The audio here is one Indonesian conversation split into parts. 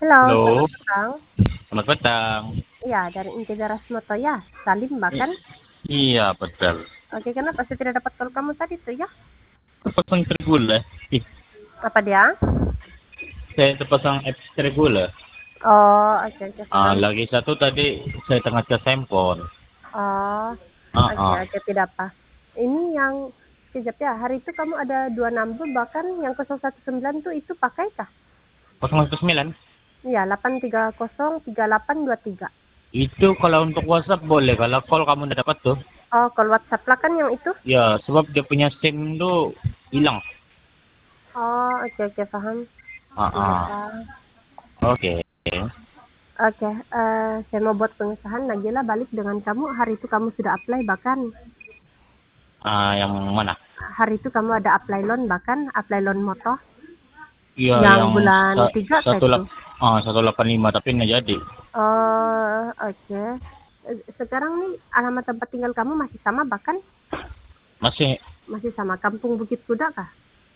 Halo, Halo, selamat petang. selamat petang. Iya, dari Integrasi Moto ya, Salim bahkan. Iya, betul. Oke, kenapa saya tidak dapat call kamu tadi tuh ya? Terpasang Trigula. Ih, Apa dia? saya terpasang apps Trigula. Oh, oke, paham. Lagi satu tadi saya tengah cas handphone. Oh, Ah, oke, tidak apa. Ini yang sekejap ya, hari itu kamu ada 2 number bahkan yang 019 tuh itu pakai kah? 019. Iya, 8303823. Itu kalau untuk WhatsApp boleh, kalau call kamu udah dapat tuh. Oh, call WhatsApp lah kan yang itu? Ya, sebab dia punya SIM tuh hilang. Oh, oke, paham. Tidak Ah, apa. oke. Oke, saya mau buat pengesahan. Nagila balik dengan kamu. Hari itu kamu sudah apply bahkan. Yang mana? Hari itu kamu ada apply loan bahkan. Apply loan motor. Iya, Yang yang bulan 3 kayak satu itu. 185 tapi nggak jadi. Oh, oke. Sekarang nih alamat tempat tinggal kamu masih sama bahkan? Masih. Masih sama. Kampung Bukit Kuda kah?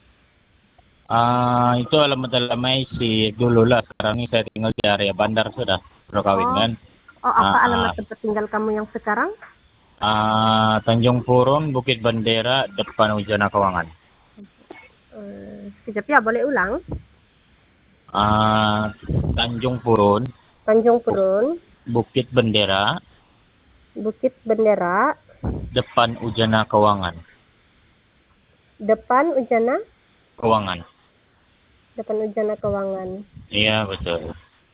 Itu alamat isi dulu lah. Sekarang ini saya tinggal di area bandar sudah. Sudah kawin Oh, kan. oh apa Ah, alamat ah. tempat tinggal kamu yang sekarang? Tanjung Purun, Bukit Bendera, depan Ujana Kawangan. Sekejap ya, boleh ulang. Tanjung Purun, Tanjung Purun, Bukit Bendera, Bukit Bendera, depan Ujana Kawangan. depan Ujana, Kawangan. depan Ujana Kewangan. Iya, betul.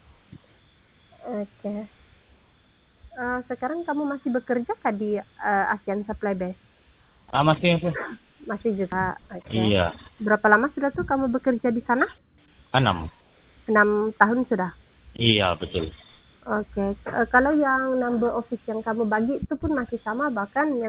Oke. Sekarang kamu masih bekerja kah di ASEAN Supply Base? Masih. Masih juga. Oke. Iya. Berapa lama sudah tuh kamu bekerja di sana? 6. 6 tahun sudah. Iya, betul. Oke. Kalau yang number office yang kamu bagi itu pun masih sama, bahkan yang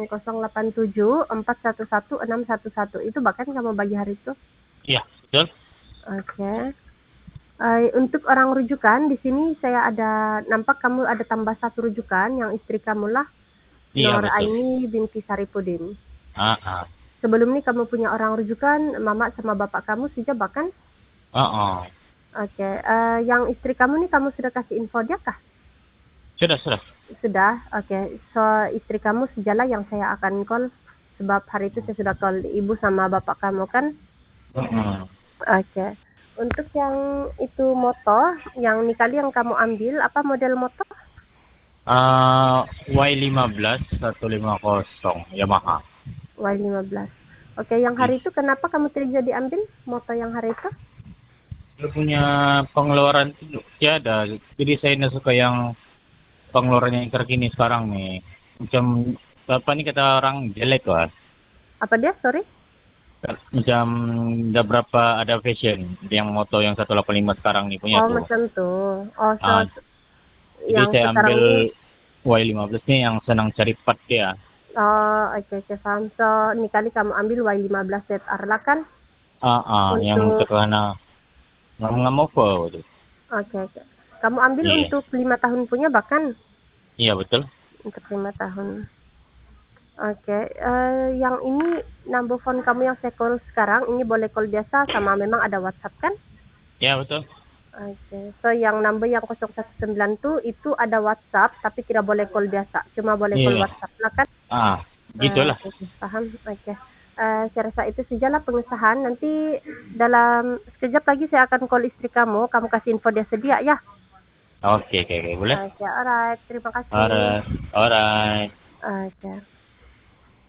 087411611 itu bahkan kamu bagi hari itu. Iya, betul. Oke. Untuk orang rujukan di sini saya ada nampak kamu ada tambah 1 rujukan yang istri kamu lah, Iya, Nur betul. Aini binti Saripudin. Ah, ah. Sebelum ini kamu punya orang rujukan, mama sama bapak kamu sudah bahkan? Oke, yang istri kamu nih kamu sudah kasih info dia kah? Sudah. Sudah, oke. So, istri kamu sejalah yang saya akan call, sebab hari itu saya sudah call ibu sama bapak kamu kan? Oke. Untuk yang itu motor, yang ini kali yang kamu ambil, apa model motor? Y15 150 Yamaha. Y15. Oke, yang hari itu kenapa kamu tidak jadi ambil motor yang hari itu? Dia punya pengeluaran itu tiada. Jadi saya tidak suka yang pengeluarannya yang terkini sekarang nih. Macam apa nih kata orang jelek lah. Apa dia? Sorry. Macam ada berapa ada fashion yang moto yang 185 sekarang nih punya Oh, tuh. macam tuh. Oh, so, Jadi yang saya sekarang ambil ini. Y15 nih yang senang cari part dia. Oh, oke, paham. So, ini kali kamu ambil Y15 ZR lah kan? Yang Untuk, terkena nggak mau tuh. oke. Kamu ambil Iya. untuk 5 tahun punya bahkan? Iya, betul. Untuk 5 tahun. Oke, yang ini number phone kamu yang saya call sekarang, ini boleh call biasa sama memang ada WhatsApp kan? Iya, betul. Oke, so yang number yang 019 tuh itu ada WhatsApp tapi tidak boleh call biasa, cuma boleh call Iya. WhatsApp lah kan? Gitulah. Oke, paham. Oke. Saya rasa itu sajalah pengesahan. Nanti dalam sekejap lagi saya akan call istri kamu kasih info dia sedia ya. Oke, boleh. Oke, alright. Terima kasih. Alright. Alright. Oke.